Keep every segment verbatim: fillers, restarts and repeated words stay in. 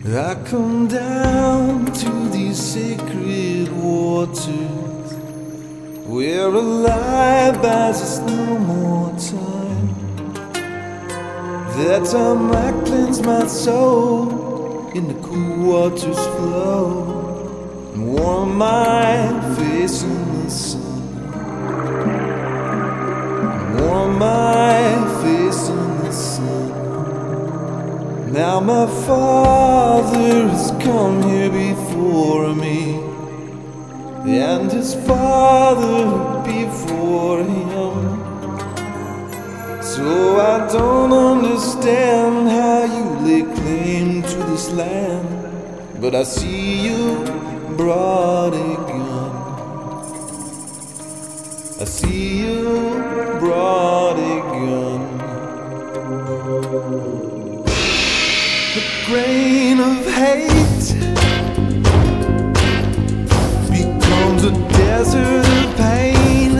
I come down to these sacred waters where alive as it's no more time, that I might cleanse my soul in the cool waters flow and warm my face in the sun, warm my face in the sun. Now my father has come here before me, and his father before him. So I don't understand how you lay claim to this land, but I see you brought a gun. I see you brought a gun. The grain of hate becomes a desert of pain,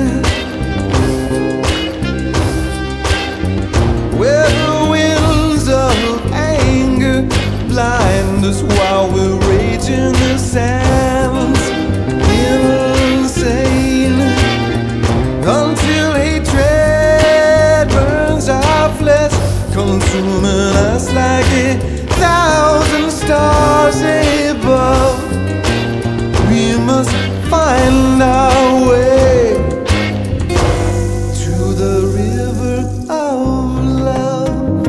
where the winds of anger blind us while we're raging the sands, insane, until hatred burns our flesh, consuming us like a thousand stars above. We must find our way to the river of love.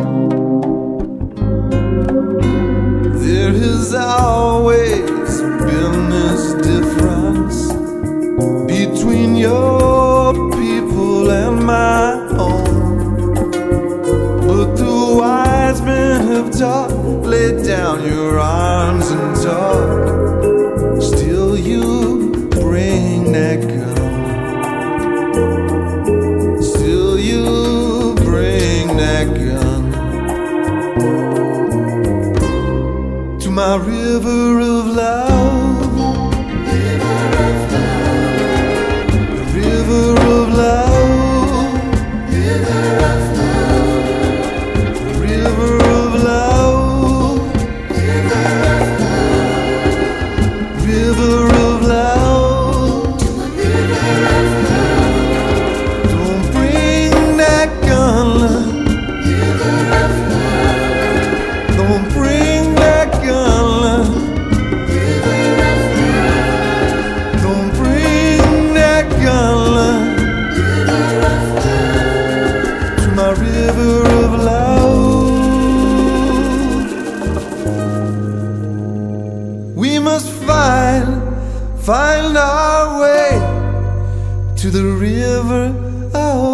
There has always been this difference between your people and my own, but the wise men have taught, lay down your arms and talk. Still you bring that gun. Still you bring that gun to my river of love. River of love. River of love. River of love. River of love, don't bring that gun. Don't bring that gun. Don't bring that gun to my river of love. We must find, find our way to the river of